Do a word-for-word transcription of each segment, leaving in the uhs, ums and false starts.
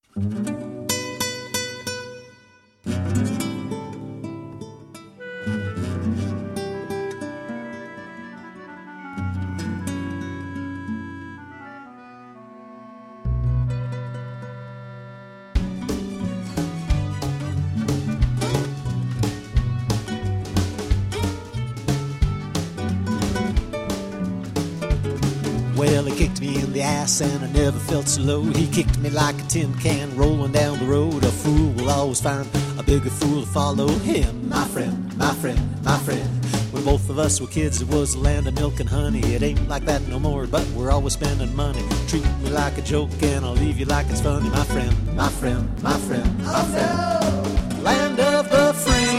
Well, he kicked me in the ass and I never felt so low. He kicked me like a tin can rolling down the road. A fool will always find a bigger fool to follow him. My friend, my friend, my friend. When both of us were kids, it was the land of milk and honey. It ain't like that no more, but we're always spending money. Treat me like a joke and I'll leave you like it's funny. My friend, my friend, my friend, my friend. Land of the free,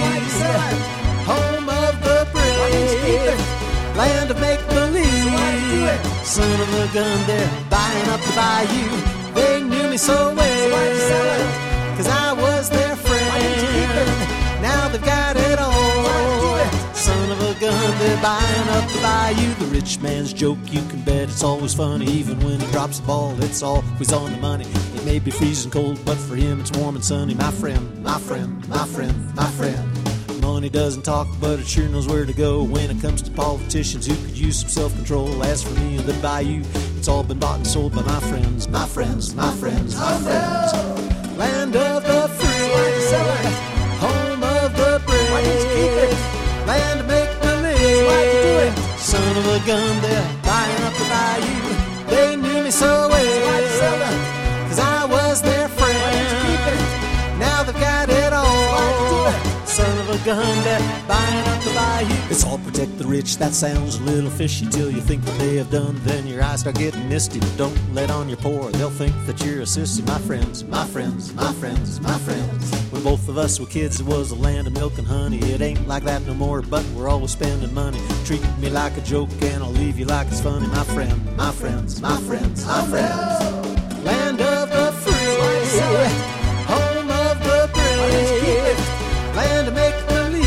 home of the brave, land of make-believe. Son of a gun, they're buying up the bayou. They knew me so well, cause I was their friend. Now they've got it all. Son of a gun, they're buying up the bayou. The rich man's joke, you can bet it's always funny. Even when he drops the ball, it's always on the money. It may be freezing cold, but for him it's warm and sunny. My friend, my friend, my friend, my friend. Money doesn't talk, but it sure knows where to go when it comes to politicians who could use some self-control. As for me and the bayou, it's all been bought and sold by my friends, my friends, my friends, my friends. Land of the free, home of the brave, land of make-believe. Son of a gun, they're buying up the bayou. They knew me so well, cause I was their friend. Now they've got it all. Son of a gun, they're buying up the bayou. It's all protect the rich, that sounds a little fishy. Till you think what they have done, then your eyes start getting misty. But don't let on your poor, they'll think that you're a sissy. My friends, my friends, my friends, my friends. When both of us were kids, it was a land of milk and honey. It ain't like that no more, but we're always spending money. Treat me like a joke and I'll leave you like it's funny. My friend, my friends, my friends, my friends. Land of the free, home of the brave, land to make believe.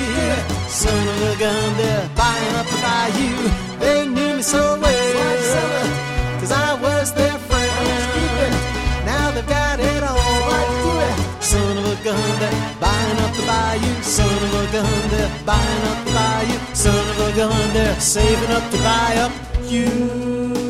Son of a gun, they're buying up the bayou. They knew me so well, cause I was their friend. Now they've got it all. Son of a gun, they're buying up the bayou. Son of a gun, they're buying up the bayou. Son of a gun, they're saving up to buy up you.